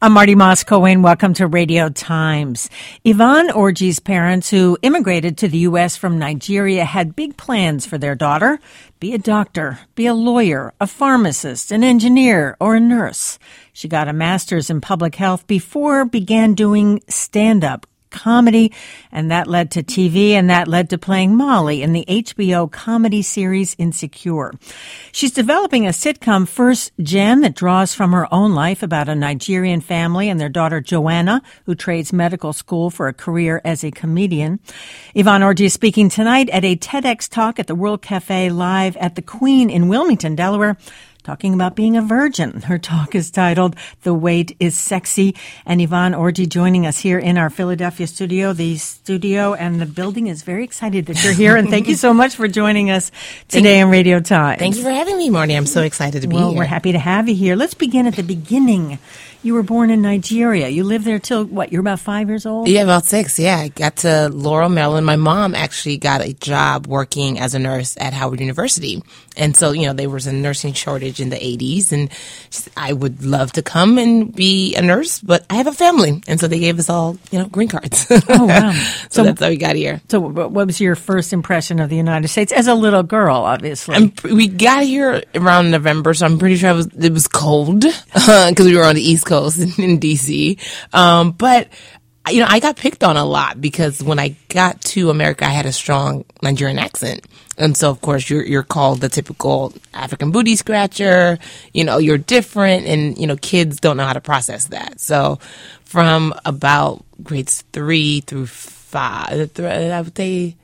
I'm Marty Moss-Cohen. Welcome to Radio Times. Yvonne Orji's parents, who immigrated to the U.S. from Nigeria, had big plans for their daughter. Be a doctor, be a lawyer, a pharmacist, an engineer, or a nurse. She got a master's in public health before began doing stand-up comedy, and that led to TV, and that led to playing Molly in the HBO comedy series Insecure. She's developing a sitcom, First Gen, that draws from her own life about a Nigerian family and their daughter Joanna, who trades medical school for a career as a comedian. Yvonne Orji is speaking tonight at a TEDx talk at the World Cafe live at the Queen in Wilmington, Delaware, talking about being a virgin. Her talk is titled The Wait is Sexy. And Yvonne Orji joining us here in our Philadelphia studio. The studio and the building is very excited that you're here. And thank you so much for joining us today on Radio Times. Thank you for having me, Marty. I'm so excited to be here. Well, we're happy to have you here. Let's begin at the beginning. You were born in Nigeria. You lived there till, what, you're about 5 years old? Yeah, about 6. Yeah, I got to Laurel, Maryland. My mom actually got a job working as a nurse at Howard University. And so, there was a nursing shortage in the 80s. And she said, I would love to come and be a nurse, but I have a family. And so they gave us all, green cards. Oh, wow. So that's how we got here. So what was your first impression of the United States as a little girl, obviously? We got here around November, so I'm pretty sure it was cold because we were on the East Coast in D.C. But I got picked on a lot because when I got to America, I had a strong Nigerian accent. And so, of course, you're called the typical African booty scratcher. You're different, and, kids don't know how to process that. So from about grades 3 through 5, I would say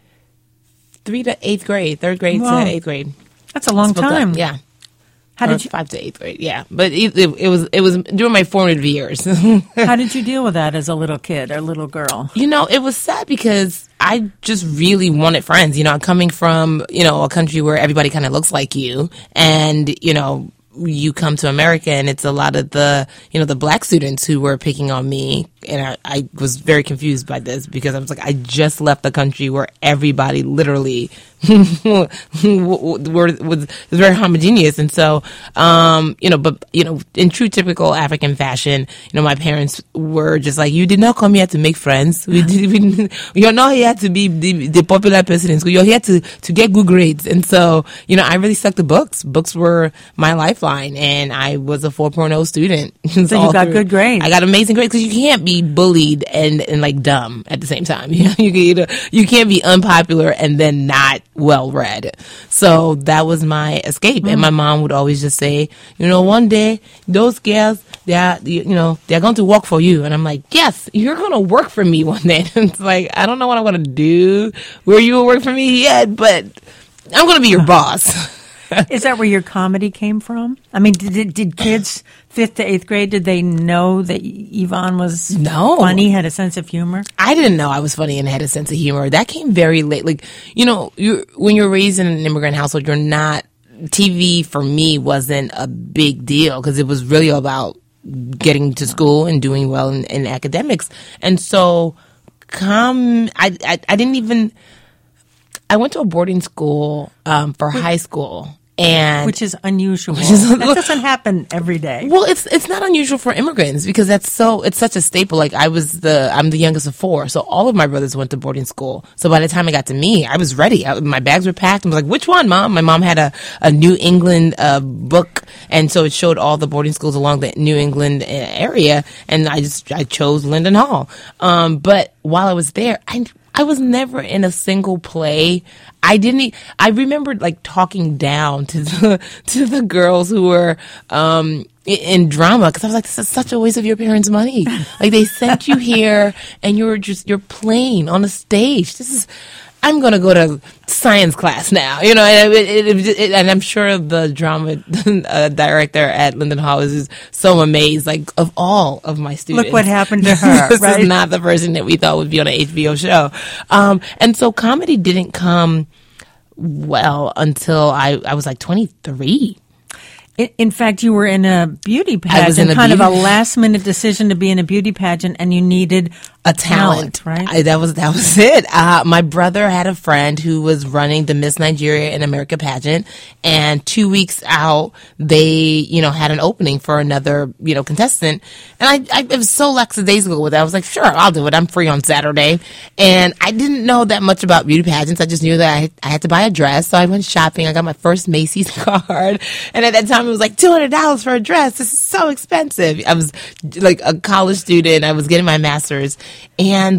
3 to 8th grade, 3rd grade to 8th grade. That's a long time. Yeah. How did you 5 to 8th grade? Yeah, but it was during my formative years. How did you deal with that as a little kid or little girl? It was sad because I just really wanted friends. I'm coming from a country where everybody kind of looks like you, and you come to America and it's a lot of the the black students who were picking on me, and I was very confused by this because I was like, I just left the country where everybody literally was very homogeneous. And so but in true typical African fashion, my parents were just like, you did not come here to make friends. You're not here to be the popular person in school. You're here to get good grades. And so I really stuck to books. Books were my lifeline, and I was a 4.0 student. So you got good grades. I got amazing grades because you can't be bullied and like dumb at the same time. You can't be unpopular and then not well read. So that was my escape. And my mom would always just say, one day those girls, they're going to work for you. And I'm like, yes, you're going to work for me one day. It's like, I don't know what I'm going to do where you will work for me yet, but I'm going to be your boss. Is that where your comedy came from? I mean, did kids 5th to 8th grade, did they know that Yvonne was funny, had a sense of humor? I didn't know I was funny and had a sense of humor. That came very late. Like, when you're raised in an immigrant household, TV for me wasn't a big deal because it was really about getting to school and doing well in academics. And so I went to a boarding school for high school. Which is unusual. That doesn't happen every day. Well, it's not unusual for immigrants because it's such a staple. Like I'm the youngest of 4, so all of my brothers went to boarding school. So by the time it got to me, I was ready. My bags were packed. I was like, which one, Mom? My mom had a New England book, and so it showed all the boarding schools along the New England area, and I chose Linden Hall. But while I was there, I was never in a single play. I remembered like talking down to the girls who were in drama because I was like, this is such a waste of your parents' money. Like they sent you here and you're playing on a stage. I'm going to go to science class now, and I'm sure the drama director at Linden Hall is so amazed, like, of all of my students. Look what happened to her, This right? is not the person that we thought would be on an HBO show. And so comedy didn't come well until I was like 23. In fact, you were in a beauty I was in pageant, a kind of a beauty- last-minute decision to be in a beauty pageant, and you needed a talent, right? That was it. My brother had a friend who was running the Miss Nigeria in America pageant, and 2 weeks out, they, had an opening for another, contestant. And I was so lackadaisical with it. I was like, sure, I'll do it. I'm free on Saturday. And I didn't know that much about beauty pageants. I just knew that I had to buy a dress. So I went shopping. I got my first Macy's card. And at that time, it was like $200 for a dress. This is so expensive. I was like a college student. I was getting my master's. And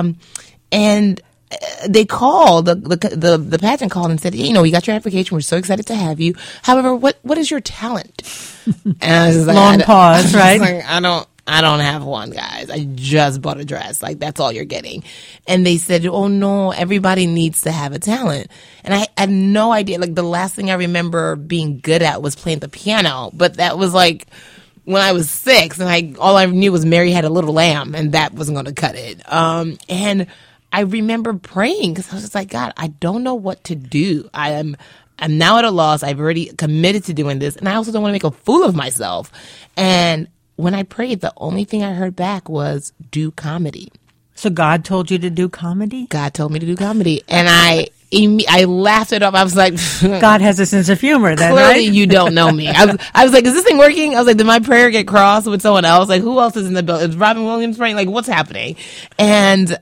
they called, the pageant called and said, you got your application. We're so excited to have you. However, what is your talent? And I was like, long pause, right? Like, I don't have one, guys. I just bought a dress. Like, that's all you're getting. And they said, oh no, everybody needs to have a talent. And I had no idea. Like, the last thing I remember being good at was playing the piano. But that was like when I was 6, and all I knew was Mary Had a Little Lamb, and that wasn't going to cut it. And I remember praying because I was just like, God, I don't know what to do. I'm now at a loss. I've already committed to doing this, and I also don't want to make a fool of myself. And when I prayed, the only thing I heard back was do comedy. So God told you to do comedy? God told me to do comedy, and I laughed it off. I was like, God has a sense of humor then, clearly right? you don't know me. I was like, is this thing working? I was like, did my prayer get crossed with someone else? Like, who else is in the building? Is Robin Williams praying? Like, what's happening? And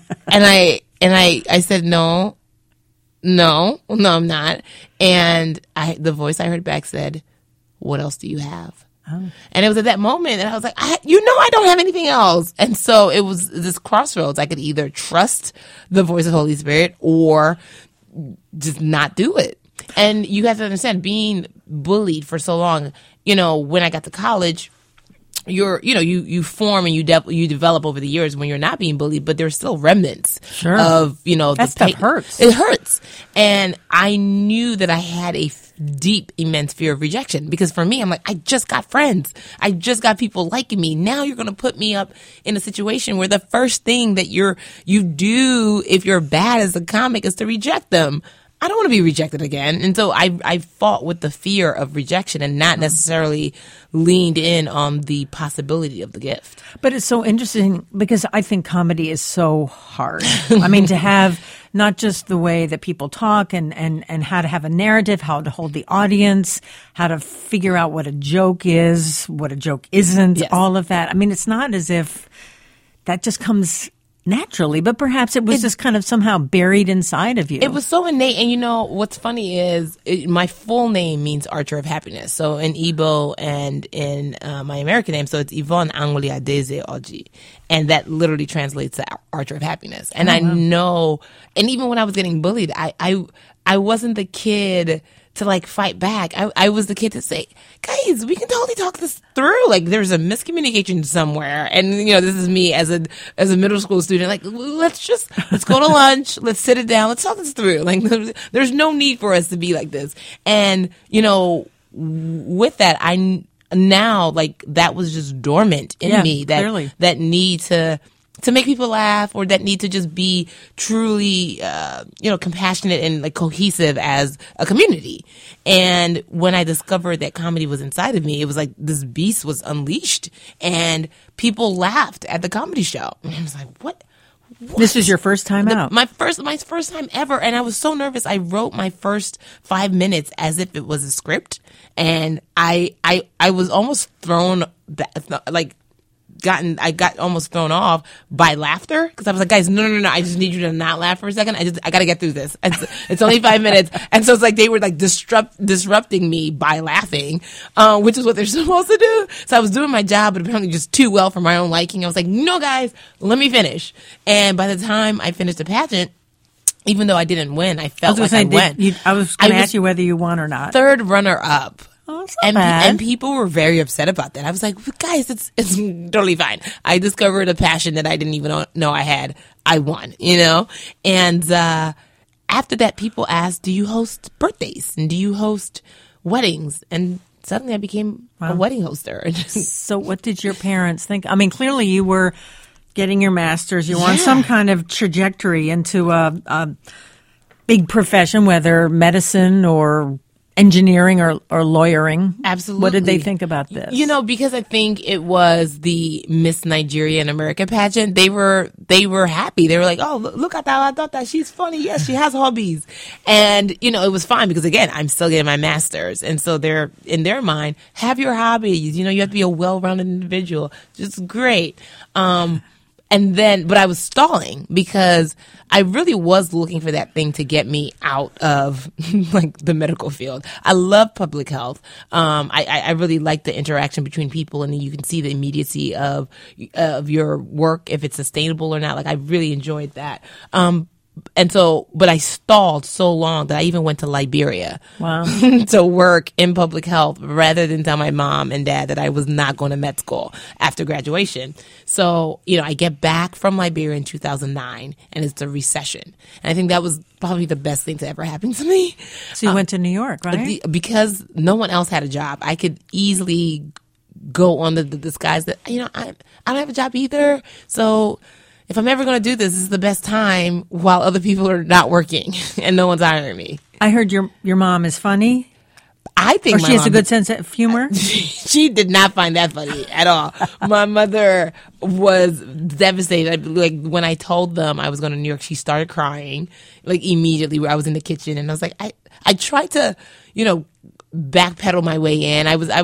I said, no, I'm not. And the voice I heard back said, what else do you have? Oh. And it was at that moment that I was like, I don't have anything else. And so it was this crossroads. I could either trust the voice of Holy Spirit or just not do it. And you have to understand, being bullied for so long, when I got to college, you form and you develop over the years when you're not being bullied, but there's still remnants of, that stuff hurts. It hurts. And I knew that I had a deep, immense fear of rejection, because for me, I'm like, I just got friends. I just got people liking me. Now you're going to put me up in a situation where the first thing that you do if you're bad as a comic is to reject them. I don't want to be rejected again. And so I fought with the fear of rejection and not necessarily leaned in on the possibility of the gift. But it's so interesting because I think comedy is so hard. I mean, to have not just the way that people talk and how to have a narrative, how to hold the audience, how to figure out what a joke is, what a joke isn't, yes. All of that. I mean, it's not as if that just comes naturally, but perhaps it was just kind of somehow buried inside of you. It was so innate. And what's funny is my full name means Archer of Happiness. So in Igbo and in my American name, so it's Yvonne Angoli Adeze Oji. And that literally translates to Archer of Happiness. And I know, and even when I was getting bullied, I wasn't the kid to fight back. I was the kid to say, guys, we can totally talk this through. Like, there's a miscommunication somewhere. And, this is me as a middle school student. Like, let's go to lunch. Let's sit it down. Let's talk this through. Like, there's no need for us to be like this. And, with that, I now, that was just dormant in me. Clearly. That need to make people laugh, or that need to just be truly, compassionate and cohesive as a community. And when I discovered that comedy was inside of me, it was like this beast was unleashed, and people laughed at the comedy show. And I was like, what? This is your first time out. My first time ever. And I was so nervous. I wrote my first 5 minutes as if it was a script. And I was almost thrown back, I got almost thrown off by laughter, because I was like, guys, no, I just need you to not laugh for a second. I got to get through this. It's only 5 minutes. And so it's like they were disrupting me by laughing, which is what they're supposed to do. So I was doing my job, but apparently just too well for my own liking. I was like, no, guys, let me finish. And by the time I finished the pageant, even though I didn't win, I felt I won. I was going to ask you whether you won or not. Third runner up. Oh, it's not bad. And people were very upset about that. I was like, guys, it's totally fine. I discovered a passion that I didn't even know I had. I won, And after that, people asked, do you host birthdays? And do you host weddings? And suddenly I became a wedding hoster. So what did your parents think? I mean, clearly you were getting your master's. You were on some kind of trajectory into a big profession, whether medicine or engineering or lawyering. Absolutely. What did they think about this? Because I think it was the Miss Nigeria in America pageant. They were happy. They were like, oh, look at that. I thought that she's funny. Yes, she has hobbies. And, it was fine because, again, I'm still getting my master's. And so they're, in their mind, have your hobbies. You have to be a well-rounded individual. Just great. But I was stalling because I really was looking for that thing to get me out of the medical field. I love public health. I really like the interaction between people, and you can see the immediacy of your work, if it's sustainable or not. I really enjoyed that. But I stalled so long that I even went to Liberia. Wow. To work in public health rather than tell my mom and dad that I was not going to med school after graduation. So, I get back from Liberia in 2009 and it's a recession. And I think that was probably the best thing to ever happen to me. So you went to New York, right? Because no one else had a job. I could easily go on the disguise that, I don't have a job either. So if I'm ever going to do this is the best time while other people are not working and no one's hiring me. I heard your mom is funny. I think or she has a good sense of humor. She did not find that funny at all. My mother was devastated. When I told them I was going to New York, she started crying immediately. I was in the kitchen and I was like, I tried to, backpedal my way in. I was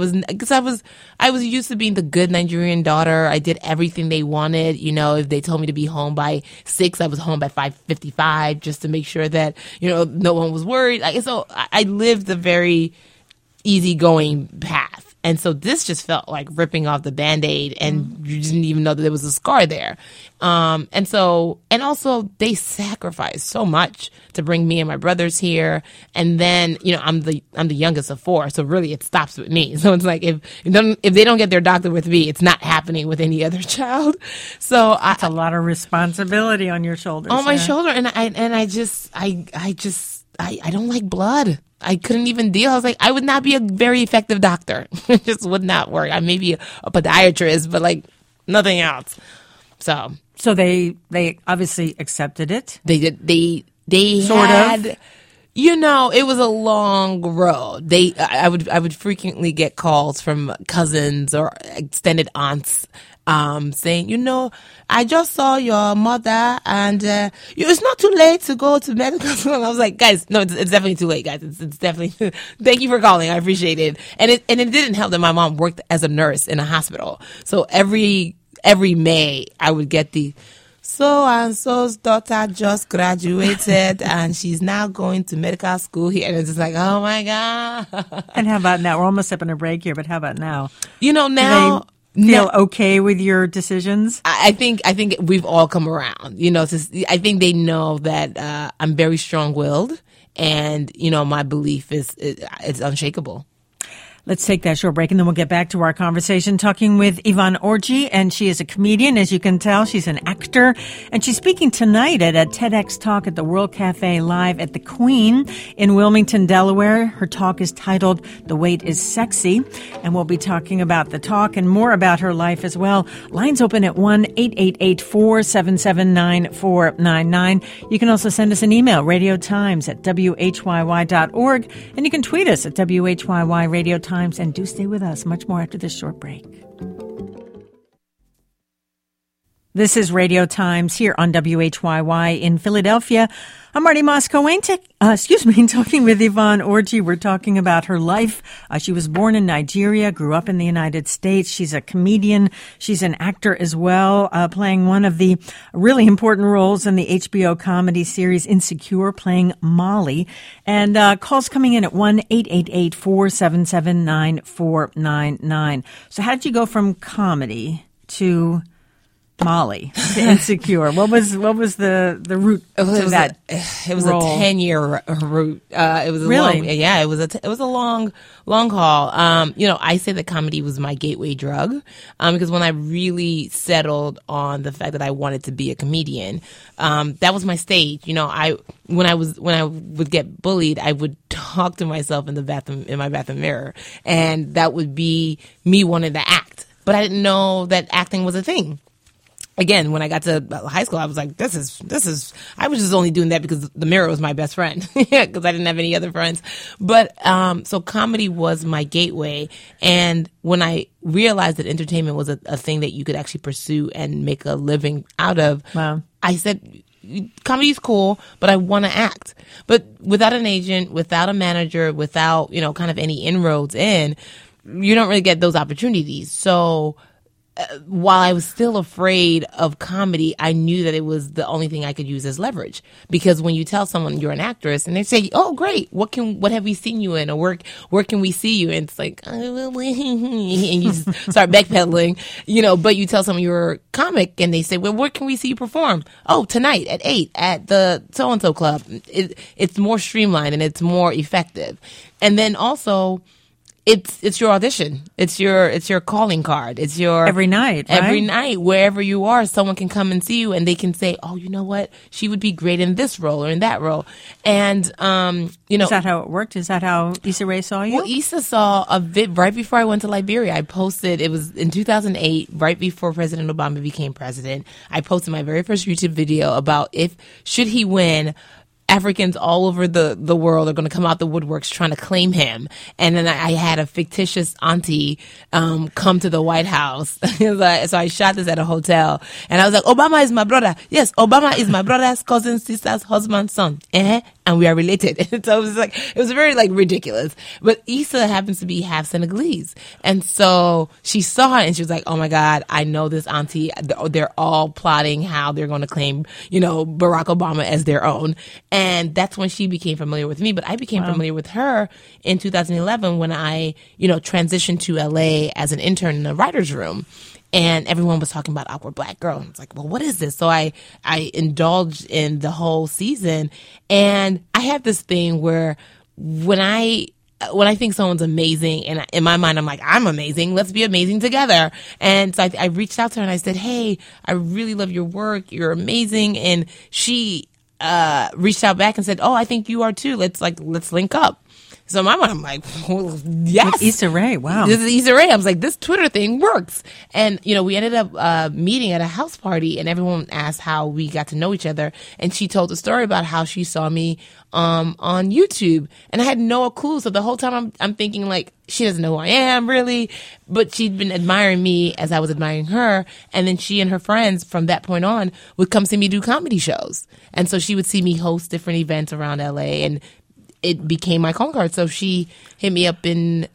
used to being the good Nigerian daughter. I did everything they wanted. If they told me to be home by 6, I was home by 5:55 just to make sure that, no one was worried. So I lived a very easygoing path. And so this just felt like ripping off the Band-Aid, and you didn't even know that there was a scar there. And also they sacrificed so much to bring me and my brothers here. And then, I'm the youngest of 4. So really it stops with me. So it's like, if they don't get their doctor with me, it's not happening with any other child. So it's a lot of responsibility on your shoulders. On my shoulder. And I don't like blood. I couldn't even deal. I was like, I would not be a very effective doctor. It just would not work. I may be a podiatrist, but nothing else. So they obviously accepted it. They did. They sort had, of. It was a long road. I would frequently get calls from cousins or extended aunts, saying, I just saw your mother and, it's not too late to go to medical school. And I was like, guys, no, it's definitely too late, guys. It's definitely, thank you for calling. I appreciate it. And it didn't help that my mom worked as a nurse in a hospital. So every May I would get so-and-so's daughter just graduated and she's now going to medical school here. And it's just like, oh my God. And how about now? We're almost up in a break here, but how about now? Now. Do they feel okay with your decisions? I think we've all come around. I think they know that I'm very strong-willed, and my belief is it's unshakable. Let's take that short break, and then we'll get back to our conversation talking with Yvonne Orji, and she is a comedian. As you can tell, she's an actor, and she's speaking tonight at a TEDx talk at the World Cafe Live at the Queen in Wilmington, Delaware. Her talk is titled "The Wait is Sexy," and we'll be talking about the talk and more about her life as well. Lines open at 1-888-477-9499. You can also send us an email, radiotimes@whyy.org, and you can tweet us at WHYY Radio Times. And do stay with us. Much more after this short break. This is Radio Times here on WHYY in Philadelphia. I'm Marty Moscow, talking with Yvonne Orji. We're talking about her life. She was born in Nigeria, grew up in the United States. She's a comedian. She's an actor as well, playing one of the really important roles in the HBO comedy series Insecure, playing Molly. And calls coming in at 1-888-477-9499. So how did you go from comedy to Molly, to Insecure? What was the route to that? It was role? A 10-year route. It was really? It was a long haul. I say that comedy was my gateway drug, because when I really settled on the fact that I wanted to be a comedian, that was my stage. When I would get bullied, I would talk to myself in my bathroom mirror, and that would be me wanting to act, but I didn't know that acting was a thing. again, when I got to high school, I was like, this is, I was just only doing that because the mirror was my best friend because I didn't have any other friends. But, so comedy was my gateway. And when I realized that entertainment was a thing that you could actually pursue and make a living out of, Wow. I said, comedy's cool, but I want to act. But without an agent, without a manager, without, kind of any inroads in, you don't really get those opportunities. So, while I was still afraid of comedy, I knew that it was the only thing I could use as leverage. Because when you tell someone you're an actress and they say, "Oh, great, what have we seen you in, or where can we see you?" and it's like, and you just start backpedaling, But you tell someone you're a comic and they say, "Well, where can we see you perform?" "Oh, tonight at 8 at the so and so club." It's more streamlined and it's more effective. And then also, it's your audition. It's your calling card. It's your every night, right? Every night, wherever you are, someone can come and see you and they can say, "Oh, you know what? She would be great in this role or in that role." And, Is that how it worked? Is that how Issa Rae saw you? Well, Issa saw a vid right before I went to Liberia. I posted, it was in 2008, right before President Obama became president. I posted my very first YouTube video about should he win, Africans all over the world are going to come out the woodworks trying to claim him. And then I had a fictitious auntie come to the White House. So I shot this at a hotel. And I was like, "Obama is my brother. Yes, Obama is my brother's cousin, sister's husband, son. And we are related." So it was very ridiculous. But Issa happens to be half Senegalese. And so she saw it and she was like, "Oh my God, I know this auntie. They're all plotting how they're going to claim, Barack Obama as their own." And that's when she became familiar with me. But I became familiar with her in 2011 when I, transitioned to LA as an intern in a writer's room. And everyone was talking about Awkward Black Girl. And it's like, well, what is this? So I indulged in the whole season. And I have this thing where when I think someone's amazing, and in my mind, I'm like, I'm amazing. Let's be amazing together. And so I reached out to her and I said, "Hey, I really love your work. You're amazing." And she reached out back and said, "Oh, I think you are too. Let's link up." So in my mind, I'm like, well, yes. With Issa Rae, wow. This is Issa Rae. I was like, this Twitter thing works. And, we ended up meeting at a house party, and everyone asked how we got to know each other. And she told a story about how she saw me on YouTube. And I had no clue. So the whole time I'm thinking, she doesn't know who I am, really. But she'd been admiring me as I was admiring her. And then she and her friends from that point on would come see me do comedy shows. And so she would see me host different events around LA, and it became my calling card. So she hit me up in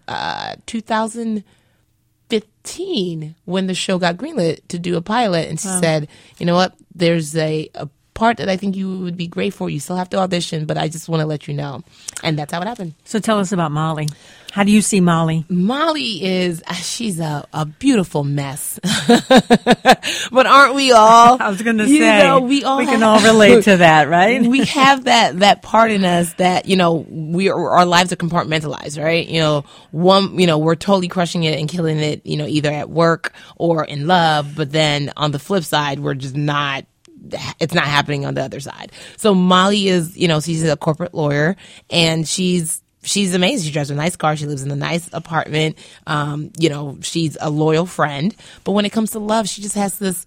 2015 when the show got greenlit to do a pilot. And she said, "You know what? There's a part that I think you would be great for. You still have to audition, but I just want to let you know." And that's how it happened. So tell us about Molly. How do you see Molly? Molly she's a beautiful mess. But aren't we all? I was going to say, we can all have, relate to that, right? We have that part in us that, our lives are compartmentalized, right? We're totally crushing it and killing it, either at work or in love. But then on the flip side, we're just not. It's not happening on the other side. So Molly is, she's a corporate lawyer, and she's amazing. She drives a nice car. She lives in a nice apartment. She's a loyal friend. But when it comes to love, she just has this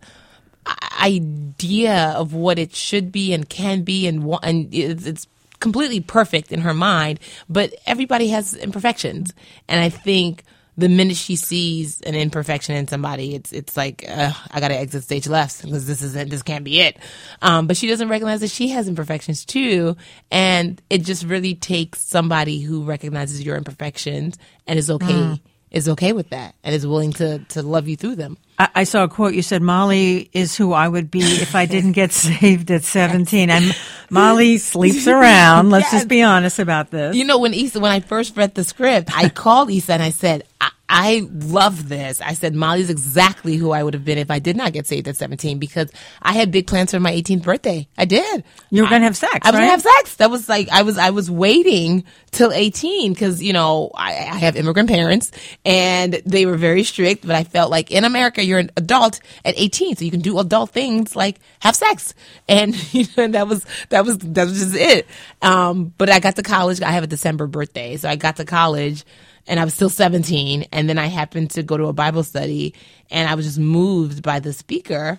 idea of what it should be and can be, and it's completely perfect in her mind. But everybody has imperfections, and I think the minute she sees an imperfection in somebody, it's like, I got to exit stage left because this can't be it. But she doesn't recognize that she has imperfections too. And it just really takes somebody who recognizes your imperfections and is okay with that and is willing to love you through them. I saw a quote. You said, "Molly is who I would be if I didn't get saved at 17. Molly sleeps around. Let's just be honest about this. When I first read the script, I called Issa and I said, I love this. I said, Molly's exactly who I would have been if I did not get saved at 17, because I had big plans for my 18th birthday. I did. You were going to have sex, I was going to have sex. That was I was waiting till 18 because, I have immigrant parents and they were very strict, but I felt like in America, you're an adult at 18, so you can do adult things like have sex. And, that was just it. But I got to college. I have a December birthday. So I got to college and I was still 17. And then I happened to go to a Bible study and I was just moved by the speaker.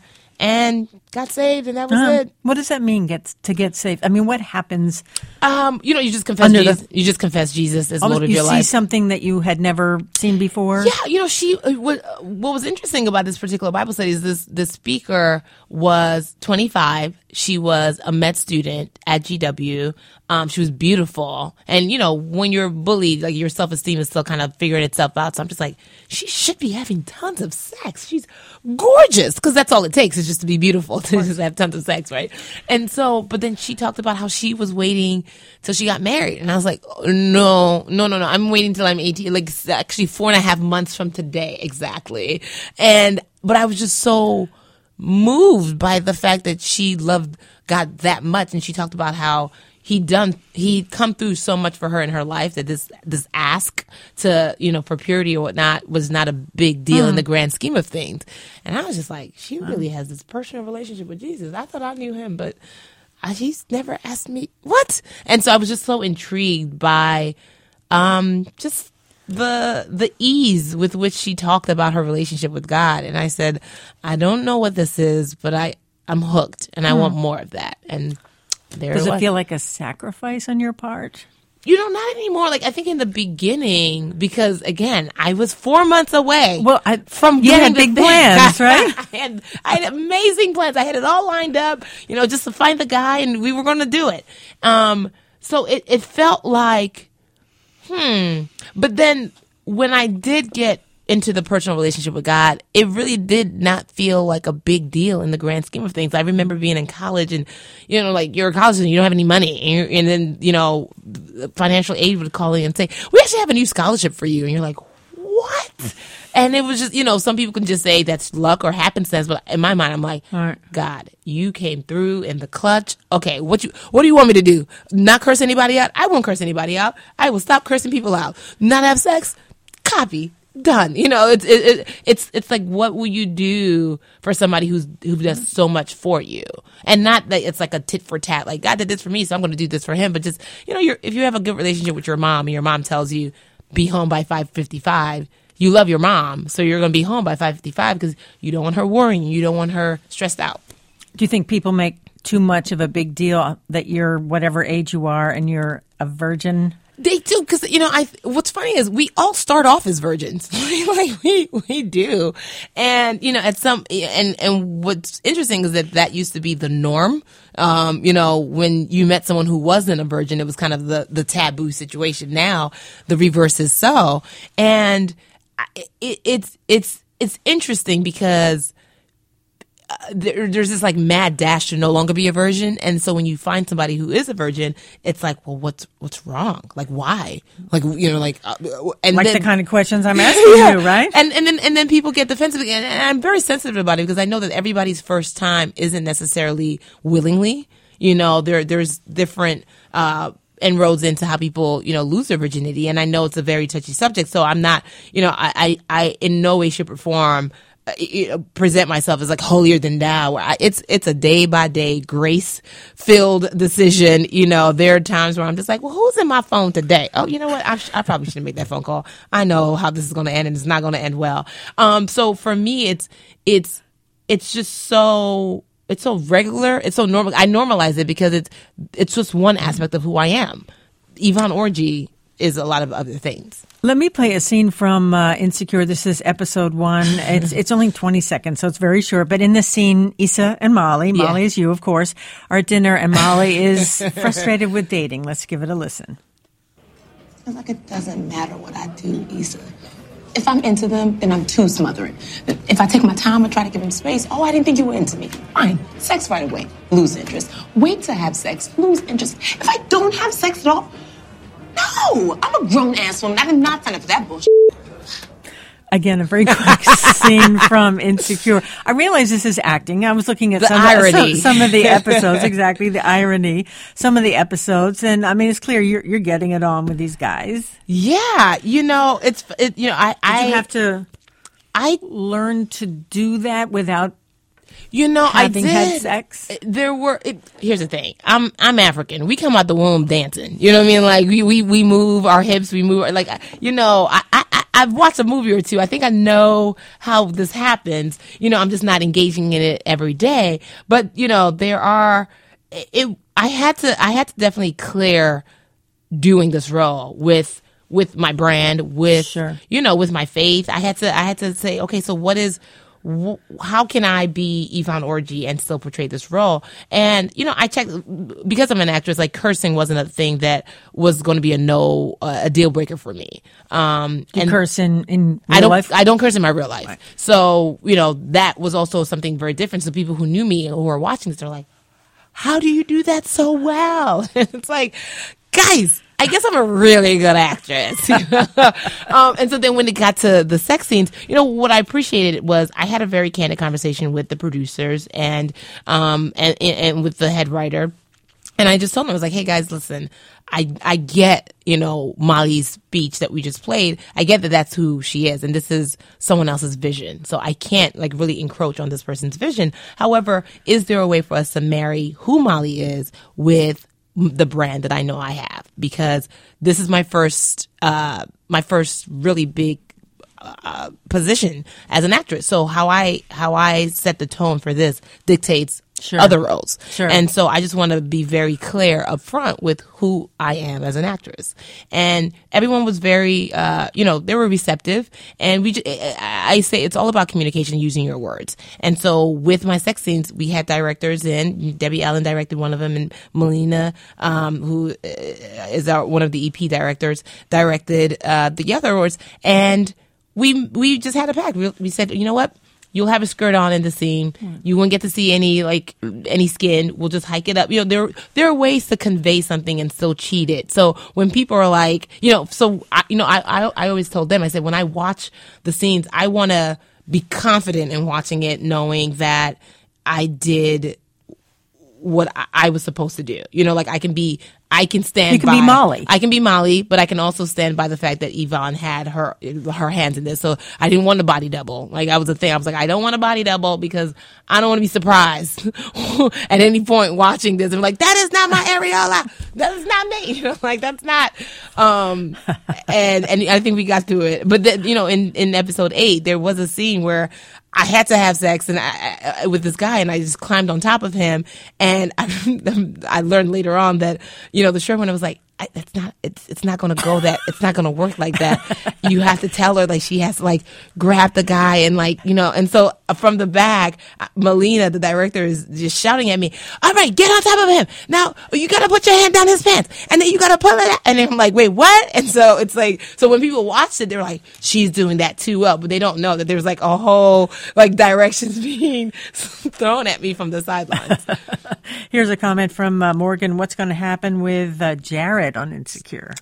and got saved, and that was it. What does that mean? To get saved? I mean, what happens? You just confess Jesus. You just confess Jesus as Lord of your life. You see something that you had never seen before. Yeah, what was interesting about this particular Bible study is this speaker was 25. She was a med student at GW. She was beautiful, and when you're bullied, like your self-esteem is still kind of figuring itself out. So I'm just like, she should be having tons of sex. She's gorgeous, because that's all it takes is just to be beautiful, to just have tons of sex, right? And so, but then she talked about how she was waiting till she got married, and I was like, no, I'm waiting till I'm 18, like actually 4.5 months from today, exactly. But I was just so moved by the fact that she loved God that much, and she talked about how he'd come through so much for her in her life that this ask to, for purity or whatnot was not a big deal in the grand scheme of things. And I was just like, she really has this personal relationship with Jesus. I thought I knew him, but he's never asked me what. And so I was just so intrigued by just the ease with which she talked about her relationship with God. And I said, I don't know what this is, but I'm hooked, and I want more of that. And does it feel like a sacrifice on your part? Not anymore. Like, I think in the beginning, because again, I was 4 months away. Well, from you getting had big plans, right? I had amazing plans. I had it all lined up, just to find the guy, and we were going to do it. So it felt like, But then when I did get into the personal relationship with God, it really did not feel like a big deal in the grand scheme of things. I remember being in college, and like, you're a college student, you don't have any money, and then financial aid would call in and say, we actually have a new scholarship for you, and you're like, what? And it was just, some people can just say that's luck or happenstance, but in my mind, I'm like, right. God, you came through in the clutch. Okay, what do you want me to do? Not curse anybody out? I won't curse anybody out. I will stop cursing people out. Not have sex? Copy. Done. It's like, what will you do for somebody who does so much for you? And not that it's like a tit for tat, like, God did this for me, so I'm going to do this for him. But just, if you have a good relationship with your mom, and your mom tells you, be home by 5:55, you love your mom, so you're going to be home by 5:55 because you don't want her worrying, you don't want her stressed out. Do you think people make too much of a big deal that you're whatever age you are and you're a virgin? They do, because what's funny is we all start off as virgins, like we do, and at some and what's interesting is that used to be the norm. When you met someone who wasn't a virgin, it was kind of the taboo situation. Now the reverse is so, and it's interesting because there's this like mad dash to no longer be a virgin, and so when you find somebody who is a virgin, it's like, well, what's wrong? Like, why? Like, and like then, the kind of questions I'm asking you, right? And then people get defensive again, and I'm very sensitive about it because I know that everybody's first time isn't necessarily willingly. There's different inroads into how people lose their virginity, and I know it's a very touchy subject, so I'm not I in no way, shape, or form present myself as like holier than thou. It's a day by day grace filled decision. There are times where I'm just like, well, who's in my phone today? Oh, you know what? I probably shouldn't make that phone call. I know how this is going to end, and it's not going to end well. So for me, it's just so. It's so regular. It's so normal. I normalize it because it's just one aspect of who I am. Yvonne Orji is a lot of other things. Let me play a scene from Insecure. This is episode 1. It's only 20 seconds, so it's very short. But in this scene, Issa and Molly is you, of course, are at dinner, and Molly is frustrated with dating. Let's give it a listen. It's like it doesn't matter what I do, Issa. If I'm into them, then I'm too smothering. If I take my time and try to give them space, I didn't think you were into me. Fine. Sex right away. Lose interest. Wait to have sex. Lose interest. If I don't have sex at all, no! I'm a grown-ass woman. I did not sign up for that bullshit. Again, a very quick scene from Insecure. I realize this is acting. I was looking at some of the episodes, exactly, the irony, some of the episodes. And I mean, it's clear you're getting it on with these guys. Yeah. I Did you have to learn to do that without having had sex? Here's the thing. I'm African. We come out the womb dancing. You know what I mean? Like we move our hips, we move, like, I've watched a movie or two. I think I know how this happens. I'm just not engaging in it every day. But, I had to definitely clear doing this role with my brand, with, Sure. with my faith. I had to say, okay, so how can I be Yvonne Orji and still portray this role? And, I checked, because I'm an actress, like cursing wasn't a thing that was going to be a deal breaker for me. You curse in real life? I don't curse in my real life. Right. So, that was also something very different. So people who knew me who are watching this, they're like, how do you do that so well? It's like, guys, I guess I'm a really good actress. And so then when it got to the sex scenes, what I appreciated was I had a very candid conversation with the producers and with the head writer. And I just told them, I was like, hey guys, listen, I get, Molly's speech that we just played. I get that that's who she is. And this is someone else's vision. So I can't really encroach on this person's vision. However, is there a way for us to marry who Molly is with the brand that I know I have? Because this is my first really big position as an actress. So how I set the tone for this dictates Sure. other roles. Sure. And so I just want to be very clear up front with who I am as an actress. And everyone was very, they were receptive. And I say it's all about communication, using your words. And so with my sex scenes, we had directors in. Debbie Allen directed one of them, and Melina, who is one of the EP directors, directed the other ones. And we just had a pact. We said, you know what? You'll have a skirt on in the scene. You won't get to see any skin. We'll just hike it up. There are ways to convey something and still cheat it. So when people are like, I always told them, I said, when I watch the scenes, I want to be confident in watching it, knowing that I did what I was supposed to do. I can stand. You can be Molly. I can be Molly, but I can also stand by the fact that Yvonne had her hands in this. So I didn't want a body double. That was the thing. I was like, I don't want a body double because I don't want to be surprised at any point watching this. I'm like, that is not my areola. That is not me. That's not. And I think we got through it. But then, in episode 8, there was a scene where I had to have sex with this guy, and I just climbed on top of him. And I learned later on that, the showrunner was like, it's not going to go that, it's not going to work like that. You have to tell her, she has to, grab the guy and, and so from the back, Melina, the director, is just shouting at me, all right, get on top of him. Now, you got to put your hand down his pants, and then you got to pull it out. And then I'm like, wait, what? And so it's so when people watched it, they're like, she's doing that too well, but they don't know that there's a whole, directions being thrown at me from the sidelines. Here's a comment from Morgan. What's going to happen with Jared on Insecure?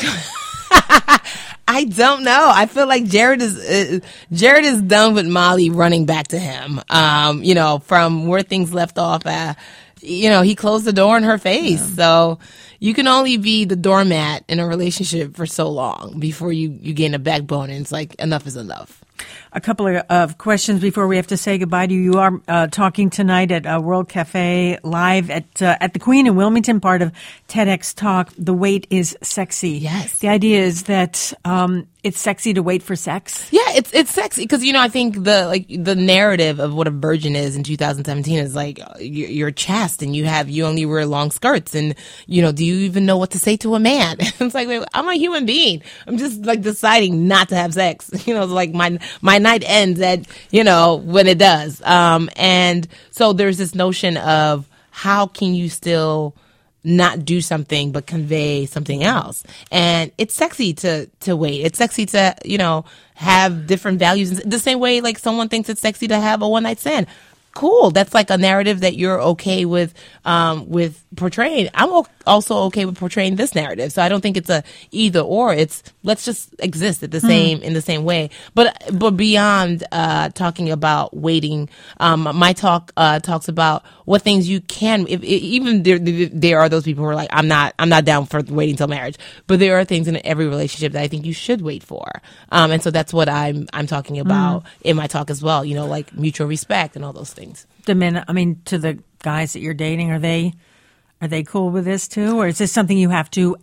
I don't know. I feel like Jared is done with Molly running back to him. From where things left off. He closed the door in her face. Yeah. So you can only be the doormat in a relationship for so long before you gain a backbone, and it's enough is enough. A couple of questions before we have to say goodbye to you. You are talking tonight at World Cafe live at the Queen in Wilmington, part of TEDx Talk. The wait is sexy. Yes. The idea is that it's sexy to wait for sex. Yeah, it's sexy because I think the narrative of what a virgin is in 2017 is you're chaste and you only wear long skirts, and do you even know what to say to a man? It's wait, I'm a human being. I'm just deciding not to have sex. My night ends at when it does. And so there's this notion of how can you still not do something but convey something else. And it's sexy to wait. It's sexy to, have different values. The same way someone thinks it's sexy to have a one night stand. Cool. That's a narrative that you're okay with portraying. I'm also okay with portraying this narrative. So I don't think it's a either or. It's let's just exist in the same way. But beyond talking about waiting, my talk talks about what things you can. Even there are those people who are like, I'm not down for waiting till marriage. But there are things in every relationship that I think you should wait for. And so that's what I'm talking about in my talk as well. Mutual respect and all those things. The men, to the guys that you're dating, are they cool with this too, or is this something you have to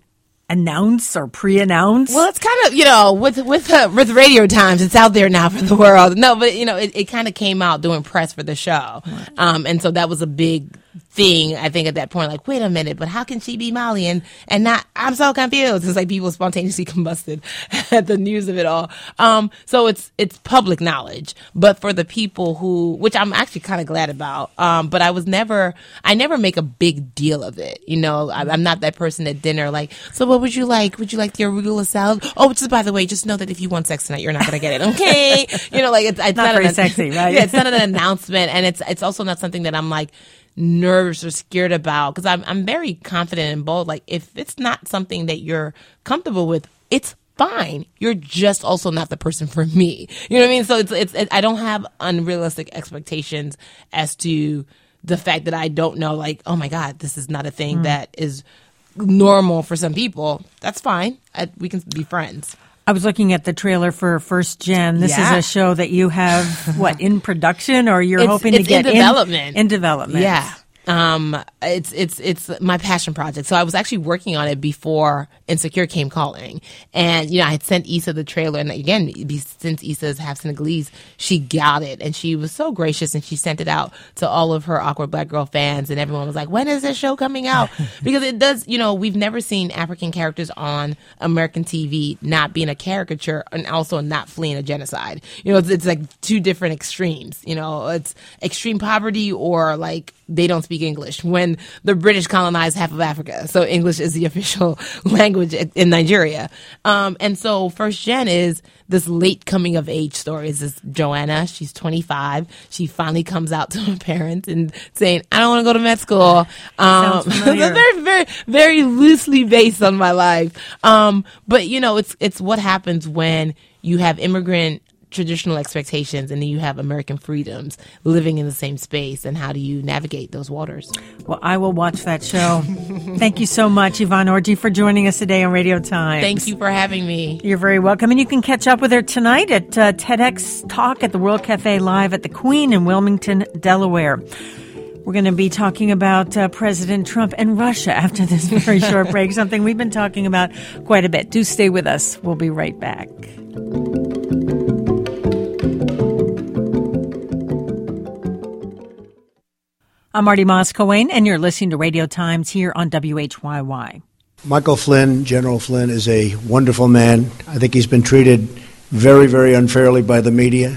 announce or pre-announce? Well, it's kind of, with Radio Times, it's out there now for the world. No, but, it kind of came out doing press for the show. And so that was a big thing, I think, at that point. Like, wait a minute, but how can she be Molly and not, I'm so confused. It's like people spontaneously combusted at the news of it all. So it's public knowledge. But for the people which I'm actually kind of glad about, but I never make a big deal of it. I'm not that person at dinner, like, so what would you like? Would you like the arugula salad? Oh, just by the way, just know that if you want sex tonight, you're not going to get it. Okay. It's not very sexy, right? Yeah, it's not an announcement. And it's also not something that I'm like nervous or scared about, because I'm very confident and bold. Like, if it's not something that you're comfortable with, it's fine. You're just also not the person for me. You know what I mean? So it's I don't have unrealistic expectations as to the fact that I don't know, like, oh my God, this is not a thing that is normal for some people. That's fine. We can be friends. I was looking at the trailer for First Gen. This is a show that you have, in production, or you're hoping to get in development. In development. Yeah. It's my passion project. So I was actually working on it before Insecure came calling. And, I had sent Issa the trailer. And again, since Issa is half Senegalese, she got it. And she was so gracious, and she sent it out to all of her Awkward Black Girl fans. And everyone was like, when is this show coming out? Because it does, we've never seen African characters on American TV not being a caricature and also not fleeing a genocide. It's like two different extremes. It's extreme poverty, or like they don't speak English, when the British colonized half of Africa. So English is the official language in Nigeria. And so First Gen is this late coming of age story. Is this Joanna? She's 25. She finally comes out to her parents and saying, I don't want to go to med school. Very, very, very loosely based on my life. But it's what happens when you have immigrant traditional expectations and then you have American freedoms living in the same space, and how do you navigate those waters? Well, I will watch that show. Thank you so much, Yvonne Orji, for joining us today on Radio Times. Thank you for having me. You're very welcome. And you can catch up with her tonight at TEDx Talk at the World Cafe Live at the Queen in Wilmington, Delaware. We're going to be talking about President Trump and Russia after this very short break, something we've been talking about quite a bit. Do stay with us. We'll be right back. I'm Marty Moss-Coane, and you're listening to Radio Times here on WHYY. Michael Flynn, General Flynn, is a wonderful man. I think he's been treated very, very unfairly by the media,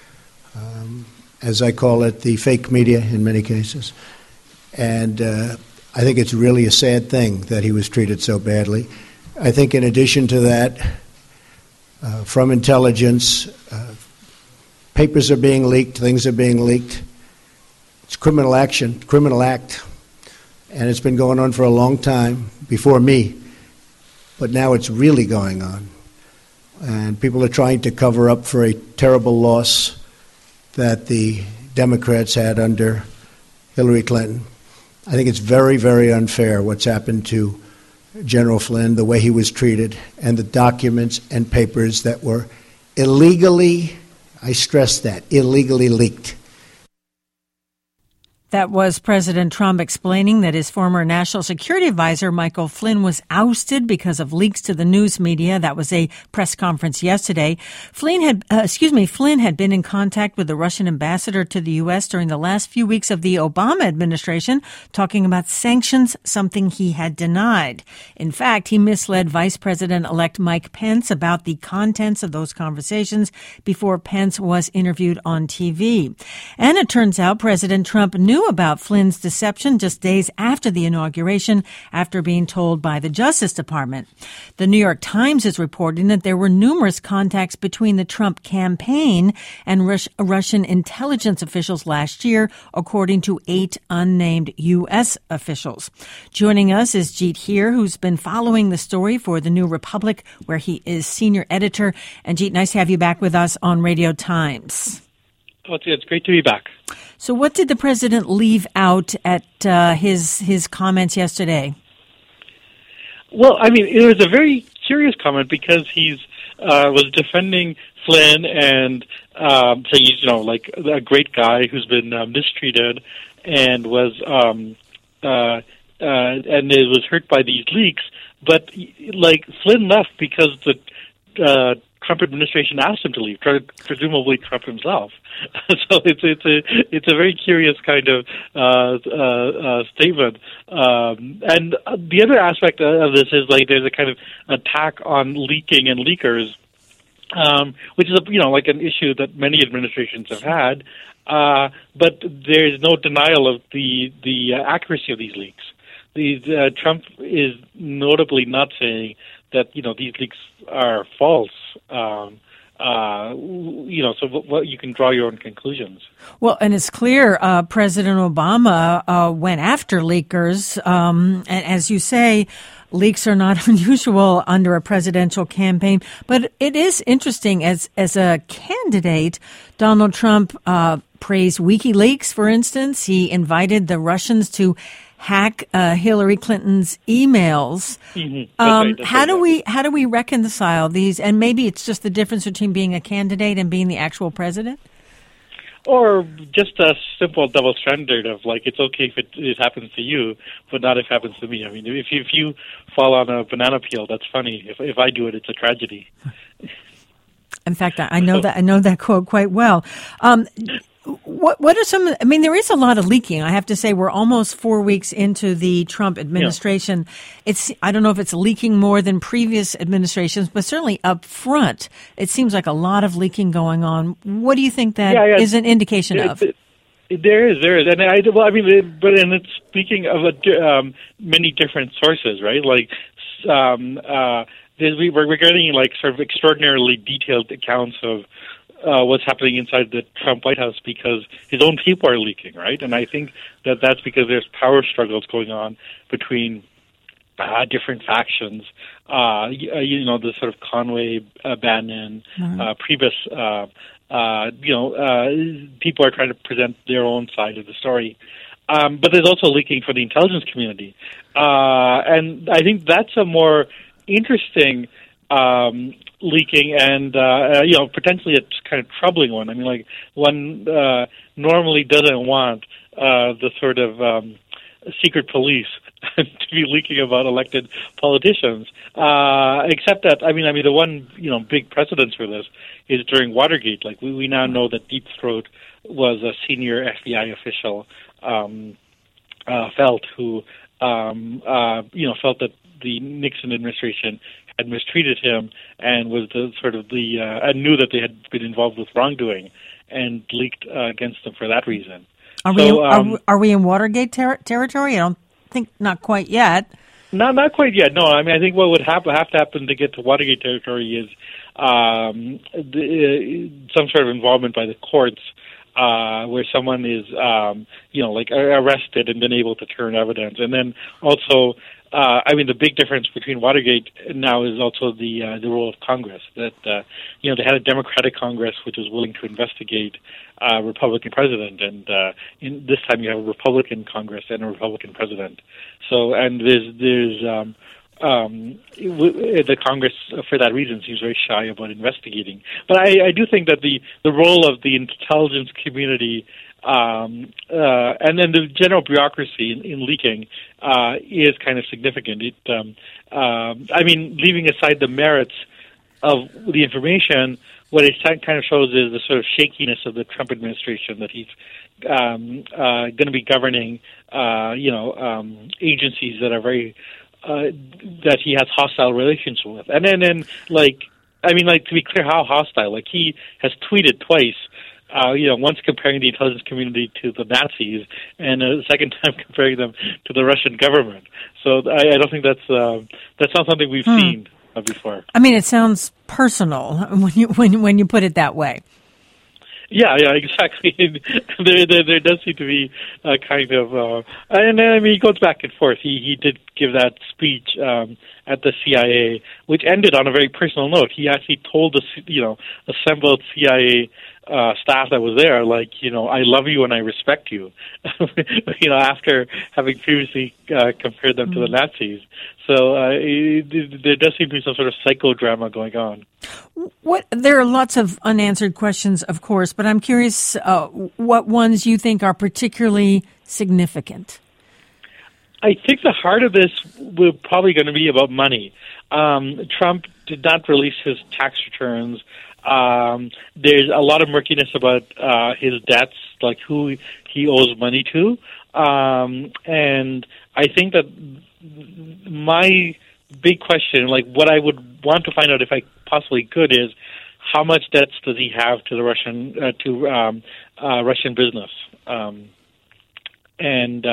as I call it, the fake media in many cases. And I think it's really a sad thing that he was treated so badly. I think in addition to that, from intelligence, papers are being leaked, things are being leaked. It's criminal act, and it's been going on for a long time before me, but now it's really going on. And people are trying to cover up for a terrible loss that the Democrats had under Hillary Clinton. I think it's very, very unfair what's happened to General Flynn, the way he was treated, and the documents and papers that were illegally, I stress that, illegally leaked. That was President Trump explaining that his former national security advisor, Michael Flynn, was ousted because of leaks to the news media. That was a press conference yesterday. Flynn had been in contact with the Russian ambassador to the U.S. during the last few weeks of the Obama administration, talking about sanctions, something he had denied. In fact, he misled Vice President-elect Mike Pence about the contents of those conversations before Pence was interviewed on TV. And it turns out President Trump knew about Flynn's deception just days after the inauguration, after being told by the Justice Department. The New York Times is reporting that there were numerous contacts between the Trump campaign and Russian intelligence officials last year, according to 8 unnamed U.S. officials. Joining us is Jeet Heer, who's been following the story for The New Republic, where he is senior editor. And Jeet, nice to have you back with us on Radio Times. Oh, it's great to be back. So what did the president leave out at his comments yesterday? Well, I mean, it was a very curious comment because he's was defending Flynn and saying he's, like a great guy who's been mistreated and was and it was hurt by these leaks. but like Flynn left because the Trump administration asked him to leave, presumably Trump himself. So it's a very curious kind of statement. And the other aspect of this is like there's a kind of attack on leaking and leakers, which is like an issue that many administrations have had. But there's no denial of the accuracy of these leaks. Trump is notably not saying that these leaks are false. So what you can draw your own conclusions. Well, and it's clear President Obama went after leakers, and as you say, leaks are not unusual under a presidential campaign. But it is interesting as a candidate, Donald Trump praised WikiLeaks, for instance. He invited the Russians to hack Hillary Clinton's emails. Mm-hmm. How do we reconcile these? And maybe it's just the difference between being a candidate and being the actual president? Or just a simple double standard of like, it's okay if it happens to you, but not if it happens to me. I mean, if you fall on a banana peel, that's funny. If I do it, it's a tragedy. In fact, I know that quote quite well. What are some? I mean, there is a lot of leaking. I have to say, we're almost 4 weeks into the Trump administration. Yeah. I don't know if it's leaking more than previous administrations, but certainly up front, it seems like a lot of leaking going on. What do you think that is an indication of? There is, and and it's speaking of many different sources, right? Like, we're getting like sort of extraordinarily detailed accounts of what's happening inside the Trump White House because his own people are leaking, right? And I think that's because there's power struggles going on between different factions. The sort of Conway, Bannon, Priebus. People are trying to present their own side of the story. But there's also leaking for the intelligence community, and I think that's a more interesting leaking and potentially a kind of troubling one. I mean, like one normally doesn't want the sort of secret police to be leaking about elected politicians. Except that the one big precedence for this is during Watergate. Like we now know that Deep Throat was a senior FBI official, felt that the Nixon administration had mistreated him and was and knew that they had been involved with wrongdoing and leaked against them for that reason. Are we in Watergate territory? I don't think not quite yet. Not quite yet. No, I mean I think what would have to happen to get to Watergate territory is some sort of involvement by the courts. Where someone is, arrested and been able to turn evidence. And then also, the big difference between Watergate now is also the role of Congress. That, they had a Democratic Congress which was willing to investigate a Republican president. And in this time you have a Republican Congress and a Republican president. So, and there's the Congress, for that reason, seems very shy about investigating. But I do think that the role of the intelligence community and then the general bureaucracy in leaking is kind of significant. Leaving aside the merits of the information, what it kind of shows is the sort of shakiness of the Trump administration, that he's going to be governing, agencies that are very that he has hostile relations with. And then to be clear, how hostile? Like, he has tweeted twice, once comparing the intelligence community to the Nazis, and a second time comparing them to the Russian government. So I don't think that's not something we've seen before. I mean, it sounds personal when you put it that way. Yeah, exactly. There does seem to be a kind of, he goes back and forth. He did give that speech at the CIA, which ended on a very personal note. He actually told the assembled CIA staff that was there, I love you and I respect you. After having previously compared them to the Nazis. So there does seem to be some sort of psychodrama going on. There are lots of unanswered questions, of course, but I'm curious what ones you think are particularly significant. I think the heart of this will probably going to be about money. Trump did not release his tax returns. There's a lot of murkiness about his debts, like who he owes money to. And I think that my big question, like what I would want to find out if I possibly could, is how much debts does he have to the Russian business? And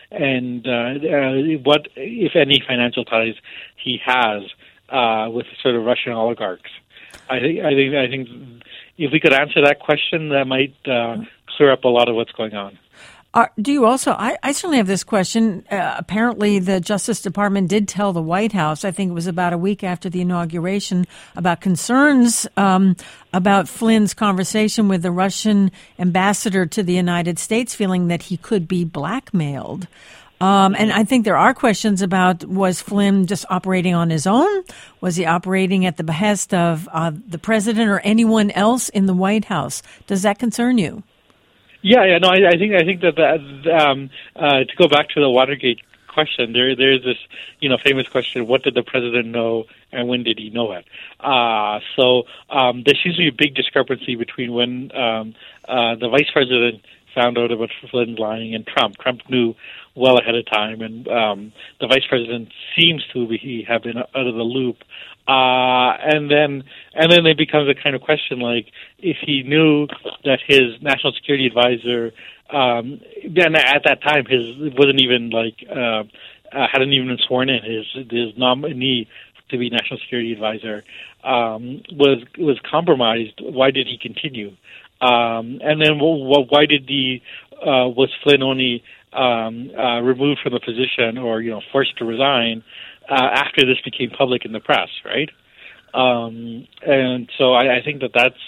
what, if any, financial ties he has with sort of Russian oligarchs. I think if we could answer that question, that might clear up a lot of what's going on. Do you also, I certainly have this question. Apparently, the Justice Department did tell the White House, I think it was about a week after the inauguration, about concerns about Flynn's conversation with the Russian ambassador to the United States, feeling that he could be blackmailed. And I think there are questions about, was Flynn just operating on his own? Was he operating at the behest of the president or anyone else in the White House? Does that concern you? Yeah, no, I think that to go back to the Watergate question, there's this famous question: what did the president know, and when did he know it? So there seems to be a big discrepancy between when the vice president found out about Flynn lying and Trump. Trump knew well ahead of time, and the vice president seems to have been out of the loop. And then it becomes a kind of question like, if he knew that his national security advisor, then at that time hadn't even been sworn in. His nominee to be national security advisor was compromised. Why did he continue? And then why did was Flynn only removed from the position or forced to resign after this became public in the press, right? And so I think that's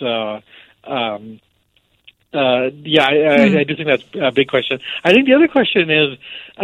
I do think that's a big question. I think the other question is,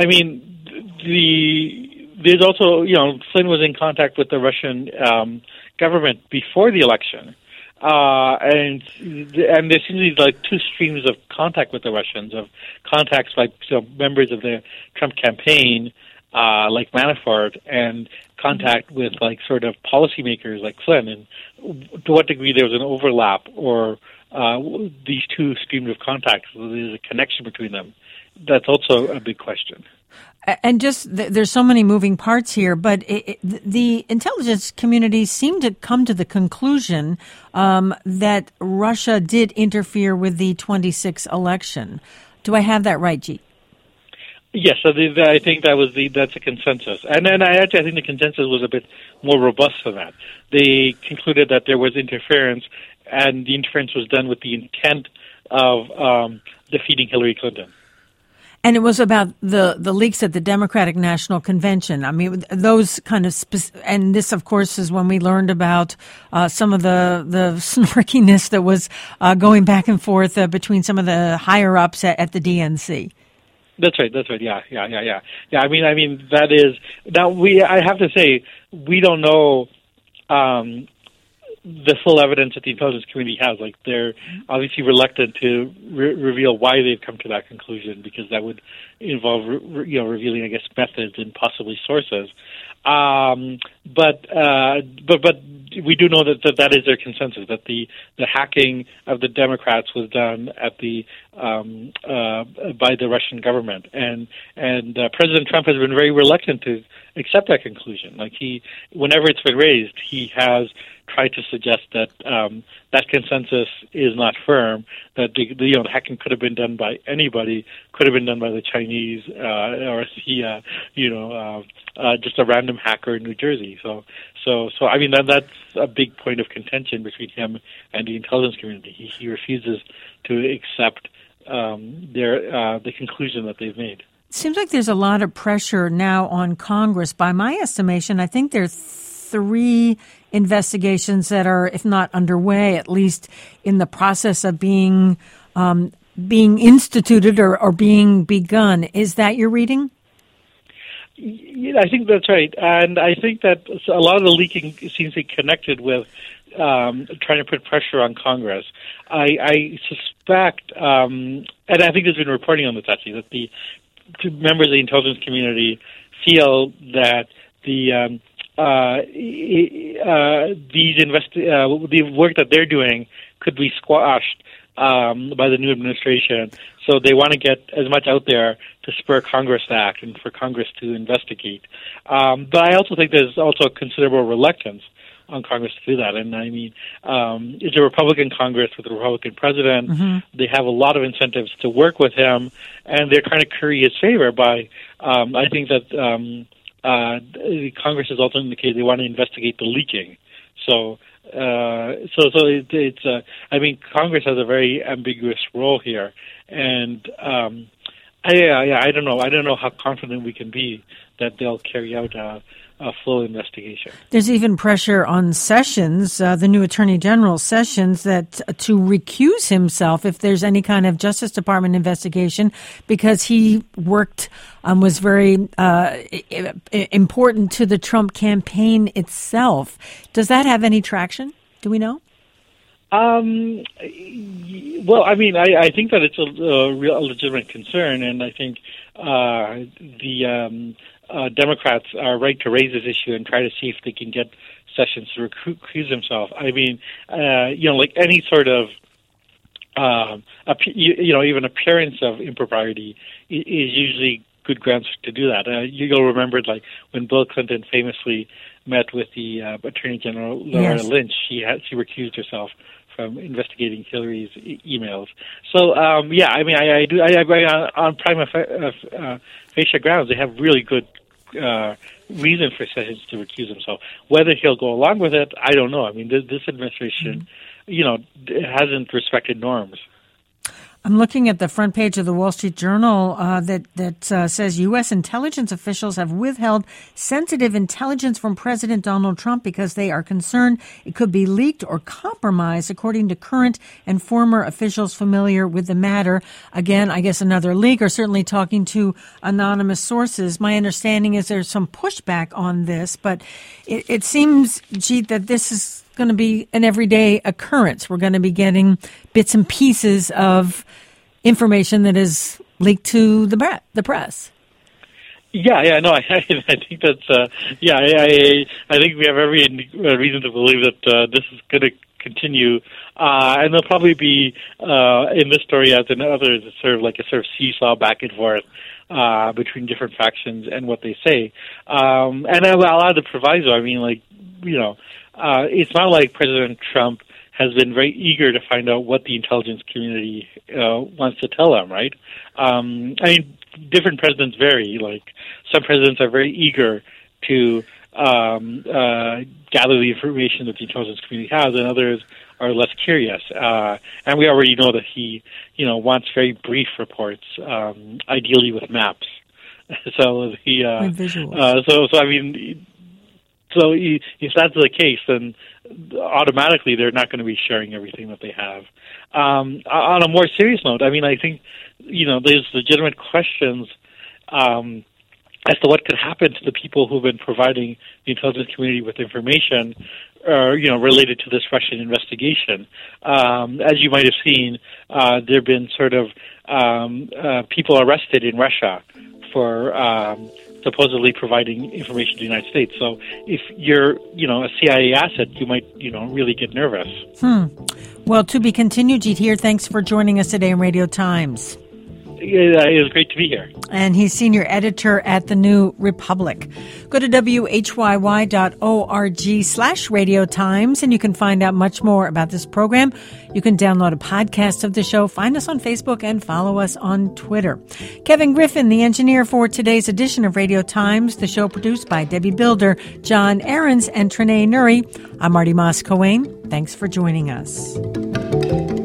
there's also Flynn was in contact with the Russian government before the election. And there seems to be like two streams of contact with the Russians, of contacts like members of the Trump campaign, like Manafort, and contact with like sort of policymakers like Flynn. And to what degree there was an overlap, or these two streams of contacts, there's a connection between them. That's also a big question. And there's so many moving parts here, but the intelligence community seemed to come to the conclusion that Russia did interfere with the 26 election. Do I have that right, G? Yes, I think that's a consensus, and then I think the consensus was a bit more robust than that. They concluded that there was interference, and the interference was done with the intent of defeating Hillary Clinton. And it was about the leaks at the Democratic National Convention. I mean, those kind of and this, of course, is when we learned about some of the snarkiness that was going back and forth between some of the higher ups at the DNC. That's right. Yeah. I mean, that is now. I have to say, we don't know the full evidence that the intelligence community has. Like, they're obviously reluctant to reveal why they've come to that conclusion, because that would involve, revealing, I guess, methods and possibly sources. But we do know that is their consensus, that the hacking of the Democrats was done at by the Russian government, and President Trump has been very reluctant to accept that conclusion. Like, whenever it's been raised, he has tried to suggest that that consensus is not firm, that the hacking could have been done by anybody, could have been done by the Chinese, or just a random hacker in New Jersey. So I mean, that's a big point of contention between him and the intelligence community. He refuses to accept the conclusion that they've made. Seems like there's a lot of pressure now on Congress. By my estimation, I think there are 3 investigations that are, if not underway, at least in the process of being instituted or being begun. Is that your reading? Yeah, I think that's right. And I think that a lot of the leaking seems to be connected with trying to put pressure on Congress. I suspect, and I think there's been reporting on this actually, that the members of the intelligence community feel that the work that they're doing could be squashed by the new administration. So they want to get as much out there to spur Congress to act and for Congress to investigate. But I also think there's also considerable reluctance on Congress to do that. And I mean, it's a Republican Congress with a Republican president. Mm-hmm. They have a lot of incentives to work with him, and they're trying to curry his favor by, I think that Congress has also indicated they want to investigate the leaking. So it's I mean, Congress has a very ambiguous role here, and I don't know. I don't know how confident we can be that they'll carry out a full investigation. There's even pressure on Sessions, the new Attorney General Sessions, that to recuse himself if there's any kind of Justice Department investigation, because he worked was very important to the Trump campaign itself. Does that have any traction? Do we know? Well, I mean, I think that it's a real legitimate concern, and I think the Democrats are right to raise this issue and try to see if they can get Sessions to recuse himself. I mean, like any sort of, even appearance of impropriety is usually good grounds to do that. You'll remember, like, when Bill Clinton famously met with the Attorney General Loretta Lynch, she recused herself from investigating Hillary's emails. So, I mean, I do on prima facie grounds, they have really good reason for Sessions to recuse himself. Whether he'll go along with it, I don't know. I mean, this administration, hasn't respected norms. I'm looking at the front page of the Wall Street Journal that says U.S. intelligence officials have withheld sensitive intelligence from President Donald Trump because they are concerned it could be leaked or compromised, according to current and former officials familiar with the matter. Again, I guess another leak, or certainly talking to anonymous sources. My understanding is there's some pushback on this, but it seems, Jeet, that this is going to be an everyday occurrence. We're going to be getting bits and pieces of information that is leaked to the press. No, I think that's, I think we have every reason to believe that this is going to continue, and there'll probably be, in this story as in others, sort of seesaw back and forth between different factions and what they say. And I'll add the proviso. I mean, it's not like President Trump has been very eager to find out what the intelligence community wants to tell him, right? I mean, different presidents vary. Like, some presidents are very eager to gather the information that the intelligence community has, and others are less curious. And we already know that he, wants very brief reports, ideally with maps. So he, I mean. So if that's the case, then automatically they're not going to be sharing everything that they have. On a more serious note, I mean, I think, there's legitimate questions as to what could happen to the people who've been providing the intelligence community with information, related to this Russian investigation. As you might have seen, there have been sort of people arrested in Russia for supposedly providing information to the United States. So if you're, a CIA asset, you might, really get nervous. Well, to be continued, Jeet Heer. Thanks for joining us today in Radio Times. It was great to be here. And he's senior editor at The New Republic. Go to WHYY.org/Radio Times, and you can find out much more about this program. You can download a podcast of the show, find us on Facebook, and follow us on Twitter. Kevin Griffin, the engineer for today's edition of Radio Times, the show produced by Debbie Builder, John Ahrens, and Trinae Nuri. I'm Marty Moss-Coane. Thanks for joining us.